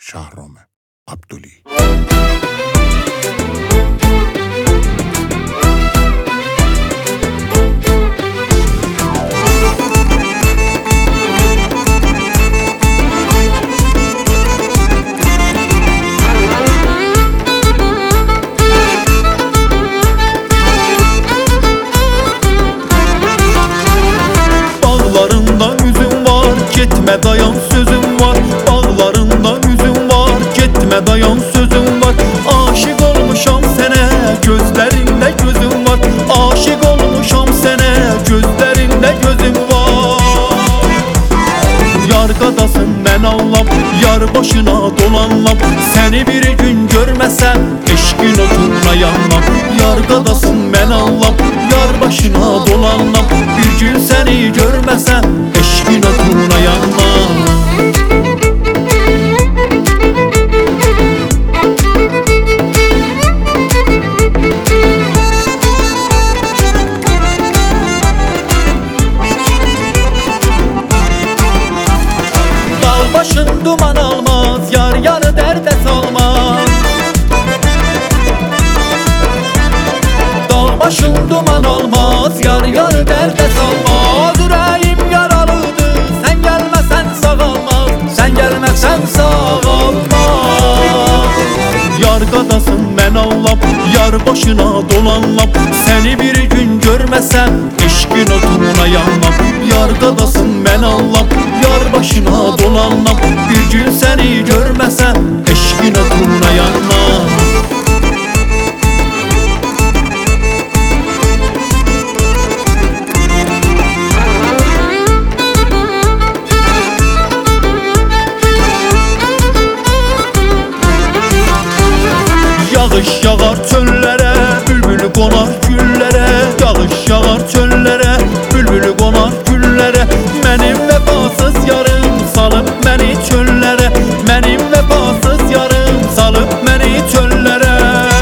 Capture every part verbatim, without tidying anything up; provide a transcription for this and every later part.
Şahrome Abduli. Bağlarında üzüm var, gitme dayan sözüm var. Bağlarında üzüm var, gitme dayan sözüm var. Aşık olmuşam sene, gözlerinde gözüm var. Aşık olmuşam sene, gözlerinde gözüm var. Yar kadasın ben ağlam, yar başına dolanlam. Seni bir gün görmesem, eşkin otuna yanmam. Yar kadasın ben ağlam, yar başına dolanlam. Bir gün seni görmesem, eşkin otuna yanmam. Dağ başın duman almaz, yar yarı derde salmaz. Dağ başın duman olmaz, yar yarı derde salmaz. Yüreğim yaralıdır, sen gelmesen sağalmaz. Sen gelmezsen sağalmaz. Yar kadasın ben ağlam, yar başına dolanlam. Seni bir gün görmesem, eşkin otuna yanmam. Yar kadasın ben ağlam, yar başına dolanlam. Bir gün seni görmesem, eşkin otuna yanmam. Yağış yağar çöllere, bülbülü konar güllere. Yağış yağar çöllere, bülbülü konar güllere. Benim vefasız yarım salıp beni çöllere. Benim vefasız yarım salıp beni çöllere.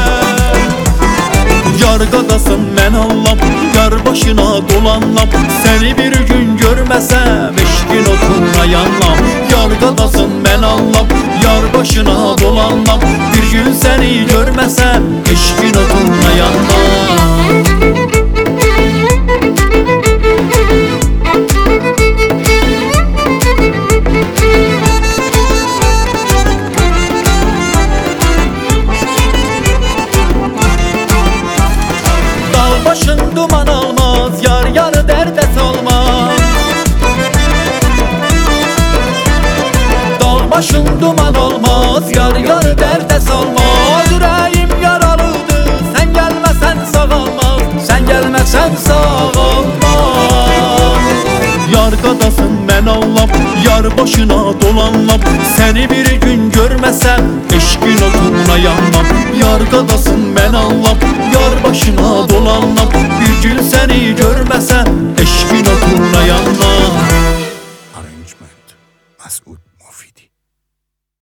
Yar kadasın ben ağlam, yar başına dolanlam. Seni bir gün görmesem, eşkin otuna yanmam. Yar kadasın ben ağlam, yar başına dolanlam. Bir gün seni görmesem, eşkin otuna yanmam. Dağ başın duman almaz, yar yarı derde salmaz. Dağ başın duman olmaz, yar yarı derde salmaz. Yüreğim yaralıdır, sen gelmesen sağalmaz. Sen gelmezsen sağalmaz. Yar kadasın ben ağlam, yar başına dolanlam. Seni bir gün görmesem, eşkin otuna yanmam. Yar kadasın ben ağlam, yar başına dolanlam.